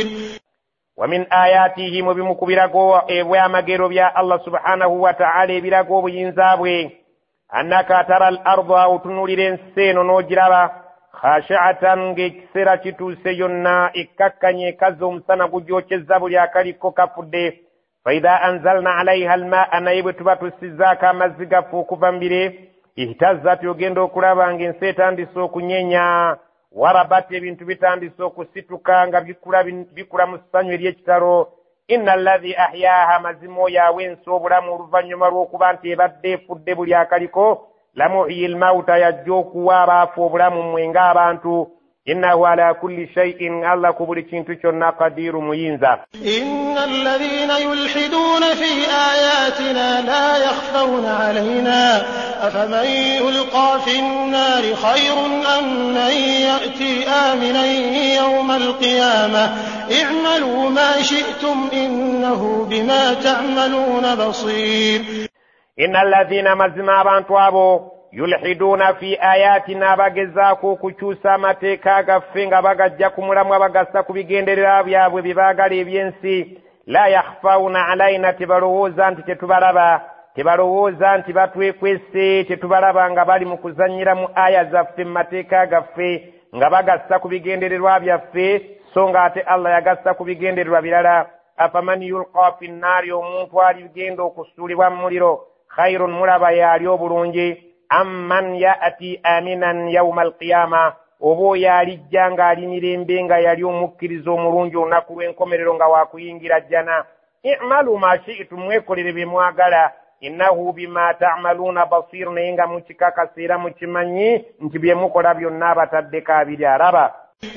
ومن آياته مبمكبرغو ebyamagero bya Allah subhanahu wa ta'ala ebirago obuyinzaabwe annaka tara al-ardha otunulira ensi eno n'ogiraba khashi'atan ng'ekiseera kituuse yonna ekkakkanye ekaze omusana gujyokyezza buli akaliko kafudde faidha anzalna alayha almaa naye bwe tuba tussizzaako amazzi gaffe okuva mbire ihtazzat ogenda okulaba ng'ensi etandise okunyenya warabat ebintu bitandise okusituka nga bikula bikula mu ssanyu ery'ekitalo inna alladhi ahyaaha mazima oyo awensi obulamu oluvannyuma lw'okuba nti ebadde efudde buli akaliko lamuhyi almauta yajja okuwa abaafu obulamu mmwe ng'abantu innahu ala kulli shay'in Allah ku buli kintu kyonna qadiru muyinza. inna alladhina yulhiduna fi ayatina la yakhfawna alayna afaman yulqa fi an-nari khayrun am man ya'ti aminan yawma al-qiyamah i'malu ma shi'tum innahu bima ta'maluna basir. inna alladhina mazima abantu abo yulhiduna fi ayatina bagezaako okukyusa amateeka gaffe nga bagajja ku mulamwa bagassa ku bigenderera byabwe bye baagala eby'ensi la yakhfawna alayna tebalowooza nti tetubalaba tebalowooza nti batwekwese tetubalaba nga bali mu kuzannyira mu aya zaffe mu mateeka gaffe nga bagassa ku bigendererwa byaffe so nga ate Allah yagassa ku bigendererwa birala. afaman yulqa fi nnaari omuntu aligenda okusuulibwa mu muliro khayrun mulaba yaali obulungi amman ya'ti aminan yawma alqiyama oba oyo alijja ng'ali mirembe nga yali omukkiriza omulungi olunaku lw'enkomerero nga wakuyingira jjana. i'malu ma shi'tum mwekolere bye mwagala innahu bima ta'maluna basir naye nga mukikakasa era mukimanyi nti bye mukola byonna abataddeko abiri araba.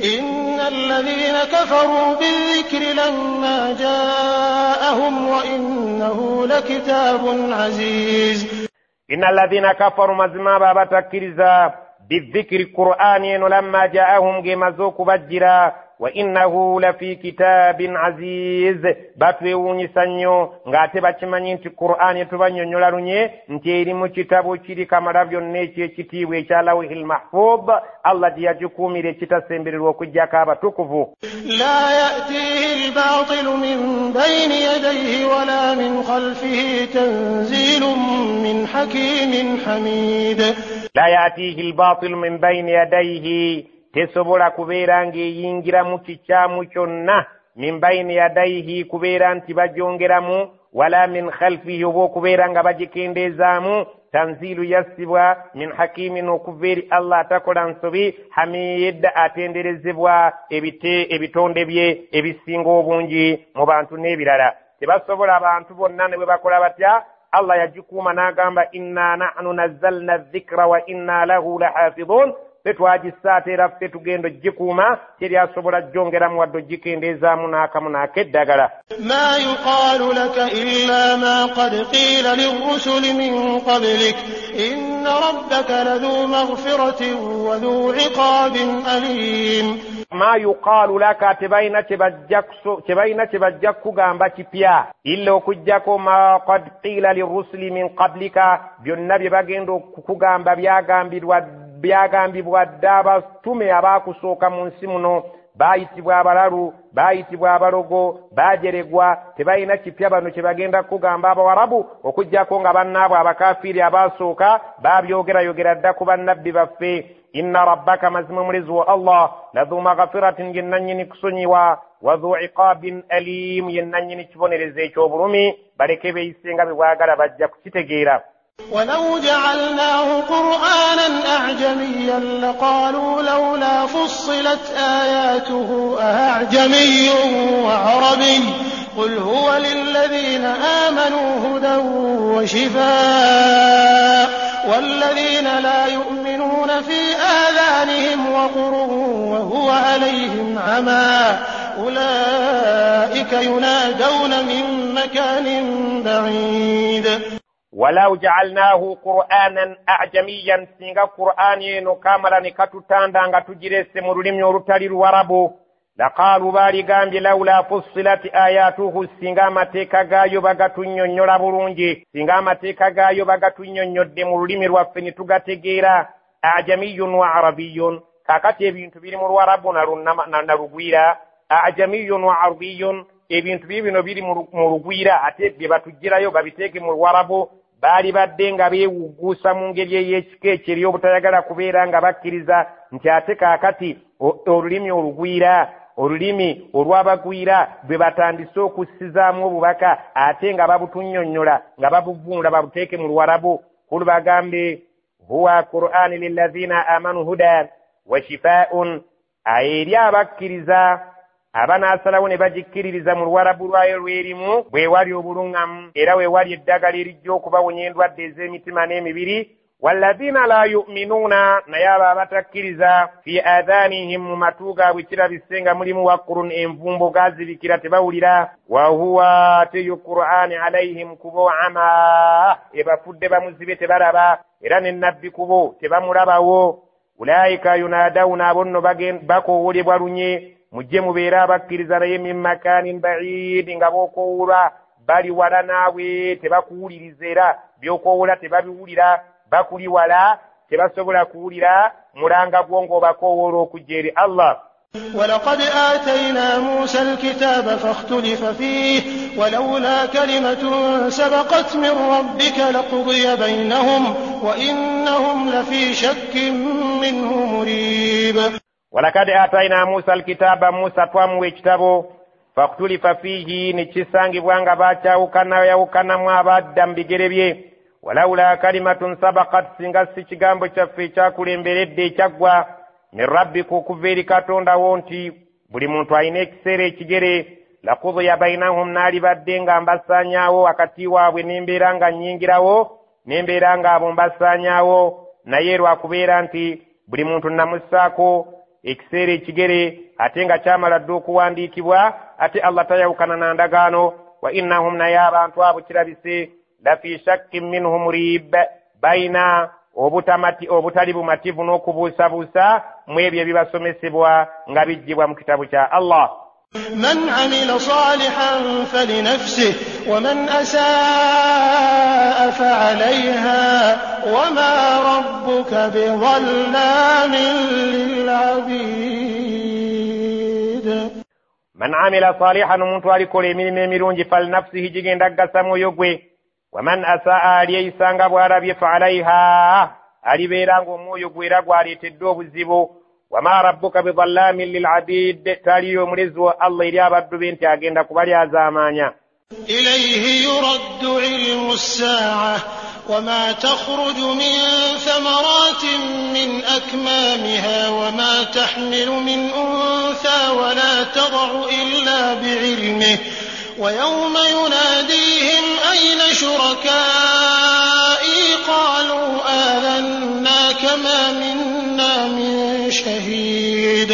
إن الذين كفروا بالذكر لما جاءهم وإنه لكتاب عزيز. إن الذين كفروا مزما بابا تكرزا بالذكر القرآن لما جاءهم جمزوك بجرا wa innahu lafi kitabin aziz batwewuunyisa nnyo ng'ate bakimanyi nti qur'ani tubanyonnyola lunye nti eri mu kitabo kiri kamala byonna ekyekitiibwa ekya lawhil mahfuz Allah gye yagikuumira ekitasembererwa okuggyako abatukuvu. la ya'tihi al-batilu min bayni yadayhi wala min khalfihi tanzilun min hakimin hamid. la ya'tihi al-batilu min bayni yadayhi tesobola kubeera ng'eyingira mu kikyamu kyonna min bayni yadayhi kubeera nti bagyongeramu wala min khalfihi oba okubeera nga bagikendeezaamu tanzilu yassibwa min hakimin okuva eri Allah atakola nsobi hamid atenderezebwa ebite ebitonde bye ebisinga obungi mu bantu n'ebirala. Tebasobola abantu bonna ne bwe bakola batya Allah yagikuuma n'agamba inna nahnu nazzalna dhikra wa inna lahu lahafidhun fe twagissa ate era ffe tugenda ogikuuma teri asobola gyongeramu wadde ogikendeezaamu n'akamu n'akeddagala. ma yuqaalu laka illa ma qad qiila lirrusuli min qablik inna rabbaka ladhu maghfiratin wa dhu iqaabin alim. ma yuqaalu laka tebalina kye bajja kugamba kipya illa okuggyako ma qad qiila lirrusuli min qablika byonna bye bagenda okukugamba byagambirwa byagambibwa dde abatume abaakusooka mu nsi muno baayitibwa abalalu baayitibwa abalogo baajeregwa tebalina kipya bano kye bagenda kugamba abawarabu okuggyako nga bannaabwe abakafiiri abaasooka baabyogera-yogera dda ku bannabbi baffe. inna rabbaka mazima mulezi wa Allah ladhu maghfiratin yenna nnyini kusonyiwa wa dhu iqaabin alim yenna nnyini kibonerezo eky'obulumi baleke beeyisenga bwe bwagala bajja kukitegeera. ولو جعلناه قرآنا أعجميا لقالوا لولا فصلت آياته أأعجمي وعربي قل هو للذين آمنوا هدى وشفاء والذين لا يؤمنون في آذانهم وقر وهو عليهم عمى أولئك ينادون من مكان بعيد. ولو جعلناه قرآنا أعجميا سنغا قرآن نكاملا نكتتاندا nga tugirese mu lulimi olutali luwarabu laqaalu baali gambye lawla fussilat ayatuhu singa amateeka gaayo bagatunnyonnyola bulungi singa amateeka gaayo bagatunnyonnyodde mu lulimi lwaffe ne tugategeera ajamiyun wa arabiyun kaakati ebintu biri mu lwarabu na lugwira ajamiyun wa arabiyun ebintu bino biri mu lugwira ate bye batugirayo babiteeke mu lwarabu baali badde nga beewugguusa mu ngeri ey'ekika ekiri obutayagala kubeera nga bakkiriza nti ate kaakati olulimi olugwira olulimi olw'abagwira bwe batandise okussizaamu obubaka ate nga babutunnyonnyola nga babuvunula babuteeke mu lwarabu kulu bagambe huwa qur'ani lilladhina amanu hudan wa shifaa'un eri abakkiriza abanaasalawo ne bagikkiririza mu luwarabu lwayo lwerimu bwe wali obuluŋŋamu era we wali eddagala erijja okubawonya endwadde ez'emitima n'emibiri walladhina la yu'minuuna naye abo abatakkiriza fi adhanihim mu matu gaabwe kirabise nga mulimu waqurun envumbo gaazibikira tebawulira wa huwa teyo qur'ani alayhim kubo ama ebafudde bamuzibe tebalaba era ne nabbi kubo tebamulabawo ulaika yunaadawuna abonno bakoowolebwa lunye mujje mubeere abakkiriza naye min makanin baidi nga bookoowolwa bali wala naabwe tebakuwuliriza era by'okoowolwa tebabiwulira bakuli wala tebasobola kuwulira mulanga gwo ng'obakoowoola okujja eri Allah. ولقد آتينا موسى الكتاب فاختلف فيه ولولا كلمة سبقت من ربك لقضي بينهم وإنهم لفي شك منه مريب. ولقد آتينا موسى الكتاب موسى twamuwa ekitabo فاختلف فيه nekisangibwa nga bakyawukana yawukanamu abadda mu bigere bye walaula kalimatun sabaqat singa si kigambo kyaffe ekyakulemberedde ekyaggwa min rabbika okuva eri katonda wo nti buli muntu alina ekiseera ekigere lakudiya bainahum naalibadde nga mbasaanyaawo akati waabwe n'embeera nga nnyingirawo n'embeera ng'abo mbasaanyaawo naye lwakubeera nti buli muntu namussaako ekiseera ekigere ate nga kyamala dde okuwandiikibwa ate Allah tayawukana na ndagaano wa innahum naye abantu abo kirabise lafi shakkin minhu murib bayina obutamati obutali bumativu n'okubuusabuusa mu ebyo ebibasomesebwa nga bijjibwa mu kitabu kya Allah. من عمل صالحا فلنفسه ومن أساء فعليها وما ربك بظلام للعبيد. من عمل صالحا omuntu alikola emirimu emirungi falinafsihi gigenda kugasa mwoyo gwe, waman asaa alyeisanga bw'alabye faalaiha alibeera ng'omwoyo gwe era gwaleeteddwe obuzibu. wama rabbuka bidhallamin lilabid, taliyo omulezi wa Allah eri abaddu be nti agenda kubalyazaamaanya. ilayhi yuraddu ilmu as-sa'a wama takhruju min thamaratin min akmamiha wama tahmilu min untha wala tad'u illa bi'ilmihi ويوم يناديهم أين شركائي قالوا آذناك ما منا من شهيد.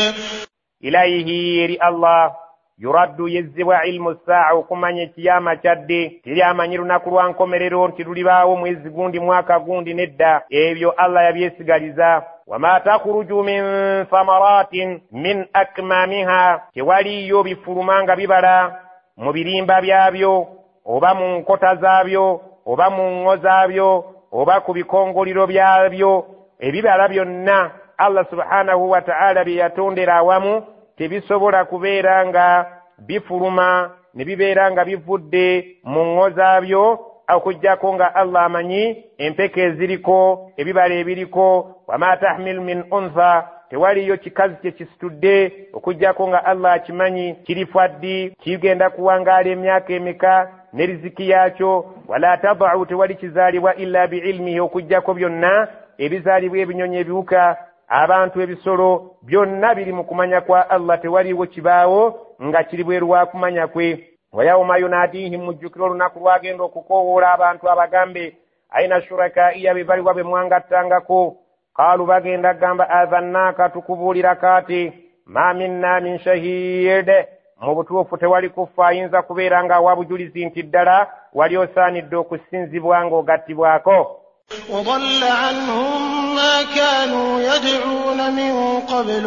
إليه يري الله يرد يزوى علم الساعة وكماني كياما كده كياما نيرونا كروان كوميرون كيروليباو mwezi gundi mwaka gundi nedda ebyo Allah yabyesigaliza. وما تخرج من ثمرات من أكمامها كواليو بفرمانغ ببلا mu birimba byabyo oba mu nkota zaabyo oba mu ngo zaabyo oba ku bikongoliro byabyo, ebibala byonna Allah subhanahu wa ta'ala bye yatondera awamu tebisobola kubeera nga bifuluma ne bibeera nga bivudde mu ngo zaabyo okujjako nga Allah amanyi empeke eziriko ebibala ebiriko. wama tahmil min untha, tewaliyo kikazi kye kisitudde okujjako nga Allah akimanyi kirifaddi kigenda kuwangaala emyaka emeka ne riziki yaakyo. wala tadau, tewali kizaalibwa illa biilmihi, okujjako byonna ebizaalibwa ebinyonyi ebiwuka abantu ebisolo byonna biri mu kumanya kwa Allah, tewaliwo kibaawo nga kiri bweru wa kumanya kwe. wa yawma yunadihim, mujjukira olunaku lwagenda okukoowoola abantu abagambe aina shurakaiya bebalibwa be mwangattangako. Qaalu bagenda gamba adhannaaka tukubuulira kaati ma minna min shahid, mu butuufu tewali kufa ayinza kubeera nga wabujulizi nti ddala wali osaanidde okusinzibwa ng'ogattibwako. وضل عنهم ما كانوا يدعون من قبل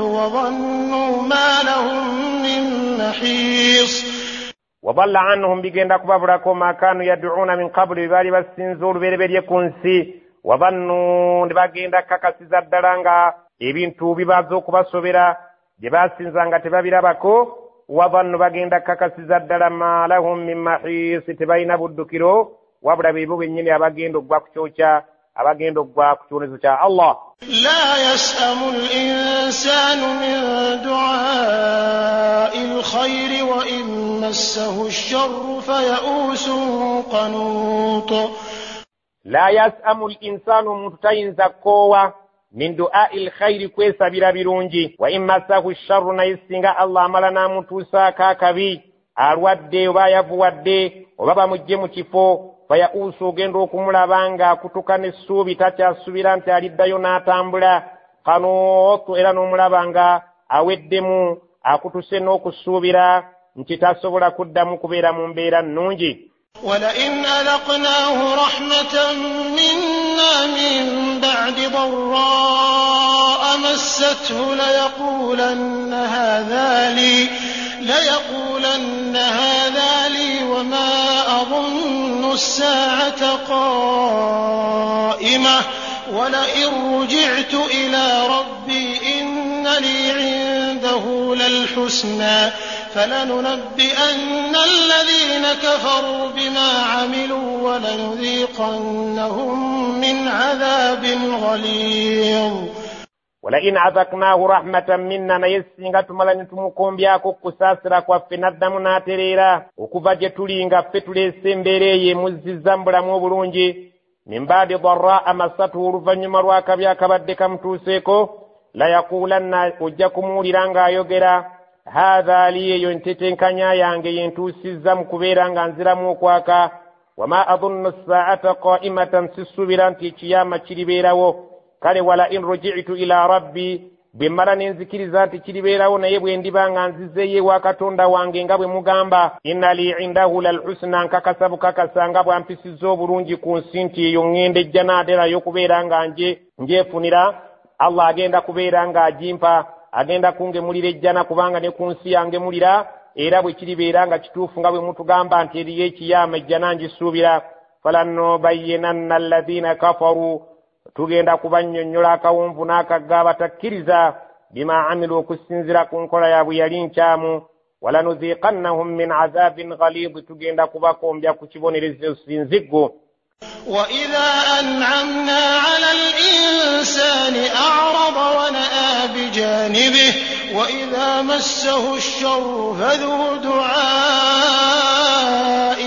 وظنوا ما لهم من محيص. وضل عنهم بigenda kubabulako ma kanu yad'una min qablu, bali basinza olubereberye ku nsi. wabannu ndibagenda kakasiza ddala nga ebintu bibaza okubasobera bye basinza nga tebabirabako. wabannu bagenda kakasiza ddala ma lahum min mahis, tebalina buddukiro wabula beebo bennyini abagenda okugwa ku kyokya, abagenda okugwa ku kibonezo kya Allah. la yasamu al-insanu min du'a'i al-khayri wa in massahu ash-sharru faya'usun qanut. la yasamu al-insanu, omuntu tayinza koowa min du'a'i al-khayri, kwesabira birungi, wa in massahu ash-sharru, naye singa Allah amala n'amutuusaako akabi, alwadde oba yavuwadde oba bamugye mu kifo, fayausu, ogenda okumulaba nga akutuka n'essuubi takyasuubira nti aliddayo n'atambula. kanuutu, era n'omulaba nga aweddemu akutuse n'okusuubira nti tasobola kuddamu kubeera mu mbeera nnungi. ولئن أذقناه رحمة منا من بعد ضراء مسته ليقولن هذا لي ليقولن هذا لي وما أظن الساعة قائمة ولئن رجعت إلى ربي إن لي عنده للحسنى فلننبئن الذين كفروا بما عملوا ولنذيقنهم من عذاب غليظ. ولئن أذقناه رحمة منا, نيسينغا tumala nitumukombyako kusaasira kwaffe naddamu n'atereera okuva gye tuli nga ffe tuleese embeera eyo emuzizza mu bulamu obulungi. min baadi dharraa massatuhu, oluvannyuma lw'akabi akabadde kamutuuseeko. la yaquulanna, ojja kumuwulira ng'ayogera haadha li, eyo ntetenkanya yange yentuusizza mu kubeera nga nziramu okwaka. wama adunnu saa'ata qaa'imatan, sisuubira nti ekiyama kiribeerawo. kale wala in ruji'tu ila rabbi, bwe mmala ne nzikiriza nti kiribeerawo naye bwe ndiba nga nzizeeyo ewa katonda wange nga bwe mugamba inna li indahu lalhusna nkakasa bukakasa nga bwampisizza obulungi ku nsi nti eyo ŋŋenda ejja naaterayo okubeera nga nje njeefunira Allah agenda kubeera nga agimpa agenda kungemulira ejjana kubanga ne ku nsi yangemulira era bwe kiribeera nga kituufu nga bwe mutugamba nti eriyo ekiyama ejjana ngisuubira falannubayyinanna alladhina kafaru tugenda kubannyonnyola akawunvu n'akagga abatakkiriza bima amilu okusinzira ku nkola yaabwe yali nkyamu walanuziqannahum min azabin ghalid tugenda kubakombya ku kibonerezo sinziggo وإذا أنعمنا على الإنسان أعرض ونأى بجانبه وإذا مسه الشر فذو دعاء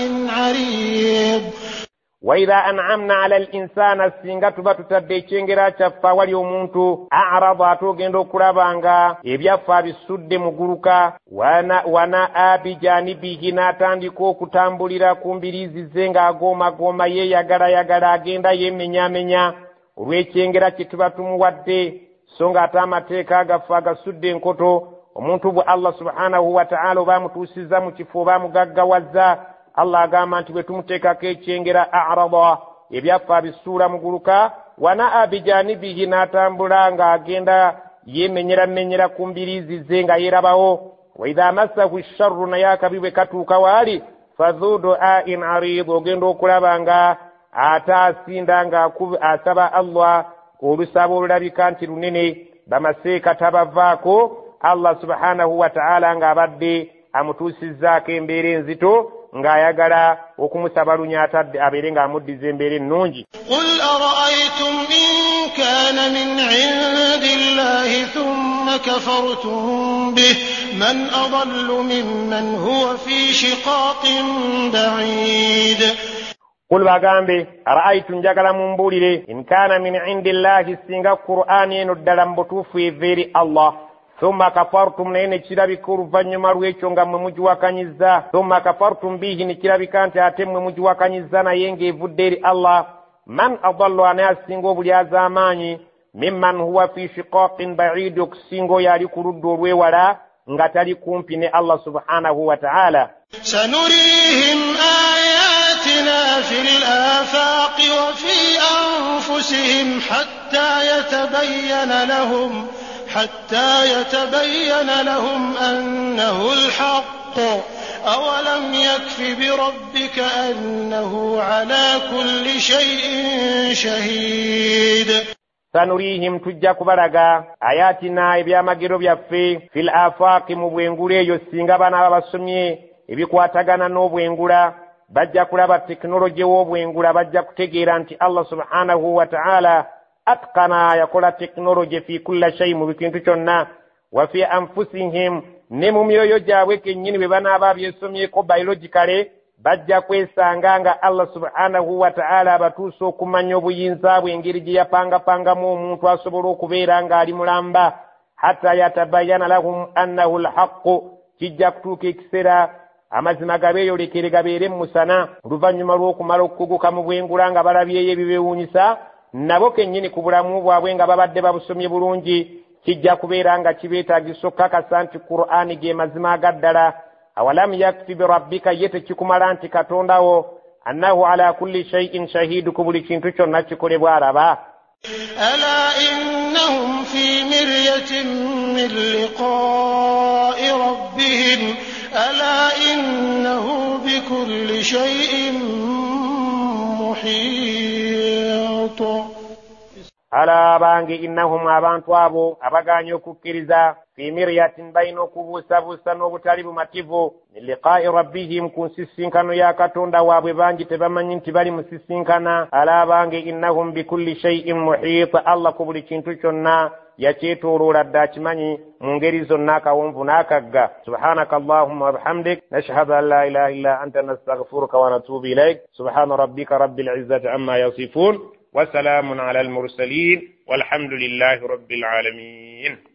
عريض وإذا أنعمنا على الإنسان السنغة باتتدى چنجرا چفا ولي omuntu أعرض atogenda okulabanga ebyaffa bisudde muguruka wana wana abijanibihi n'atandika okutambulira ku mbirizi ze ng'agoomagoma yeeyagala yagala agenda yemenyaamenya olw'ekyengera kye tuba tumuwadde so ng'ate amateeka agaffe agasudde enkoto omuntu bwe Allah subhanahu wa ta'ala oba amutuusizza mu kifo oba amugaggawaza Allah agamba nti bwe tumuteekako ekyengera a'rada ebyaffa bisuula muguluka wana abijanibihi n'atambula ng'agenda yemenyeramenyera ku mbirizi ze nga yeerabawo wa idha massahu sharru naye akabi bwe katuuka waali fadhu du'ain arid ogenda okulaba nga ate asinda nga asaba Allah olusaba olulabika nti lunene bamaseeka tabavaako Allah subhanahu wa ta'ala ng'abadde amutuusizzaako embeera enzito ng'ayagala okumusaba lunyatadde abeere ng'amuddiza embeera ennungi. Qul ara'aytum in kaana min 'indi llahi thumma kafartum bihi man adallu mimman huwa fi shiqaqin ba'id. Qul bagambe ara'aytum njagala mumbuulire in kaana min 'indi llahi singa Qur'aani eno ddala mu butuufu eva eri Allah thumma kafartum naye ne kirabika oluvannyuma lw'ekyo nga mmwe mugiwakanyizza thumma kafartum bihi ne kirabika nti ate mmwe mugiwakanyizza naye ng'evudde eri Allah man adallu ane asinga obulyaza amaanyi mimman huwa fi shiqaqin ba'id okusinga oyo ali ku ludda olwewala nga tali kumpi ne Allah subhanahu wa ta'ala. sanurihim ayatina fil afaqi wa fi anfusihim hatta yatabayyana lahum حتى يتبين لهم أنه الحق أولم يكف بربك أنه على كل شيء شهيد. sanurihim tujja kubalaga ayatina ebyamagero byaffe fil afaqi mu bwengula eyo singa bana babasomye ebikwatagana n'obwengula bajja kulaba tekinologiya w'obwengula bajja kutegeera nti Allah subhanahu wa ta'ala atqana yakola tekinologi fi kulla shay mu bikintu kyonna wa fi anfusihim ne mu myoyo gyabwe kennyini bwe banaaba byesomyeko biologically bajja kwesanga nga Allah subhanahu wa ta'ala abatuusa okumanya obuyinza bwe engeri gye yapangapangamu omuntu asobola okubeera ng'ali mulamba hatta yatabayana lahum annahu alhaqqu kijja kutuuka ekiseera amazima gabeeyolekere gabeere mu musana oluvannyuma lw'okumala okukuguka mu bwengula nga balabyeyo ebibeewuunyisa nabo kennyini ku bulamu bwabwe nga babadde babusomye bulungi kijja kubeera nga kibeetaagisa okukakasa nti Qur'aani ge mazima agaddala awalam yakfi birabbika ye tekikumala nti katondawo annahu ala kulli shay'in shahidu ku buli kintu kyonna kikolebwa alaba. ala innahum fi miryatin min liqa'i rabbihim ala innahu bikulli shay'in muhit. ala bange innahum abantu abo abaganya okukkiriza fi miryatin bayina okubuusabuusa n'obutali bumativu min liqa'i rabbihim ku nsisinkano ya katonda waabwe bangi tebamanyi nti bali musisinkana. ala bange innahum bikulli shay'in muhit Allah ku buli kintu kyonna yakyetooloola dda akimanyi mu ngeri zonna akawonvu n'akagga. subhanaka allahumma wabihamdik nashhadu an la ilaha illa anta nastaghfiruka wa natubu ilayk subhana rabbika rabbil izzati amma yasifun وسلام على المرسلين والحمد لله رب العالمين.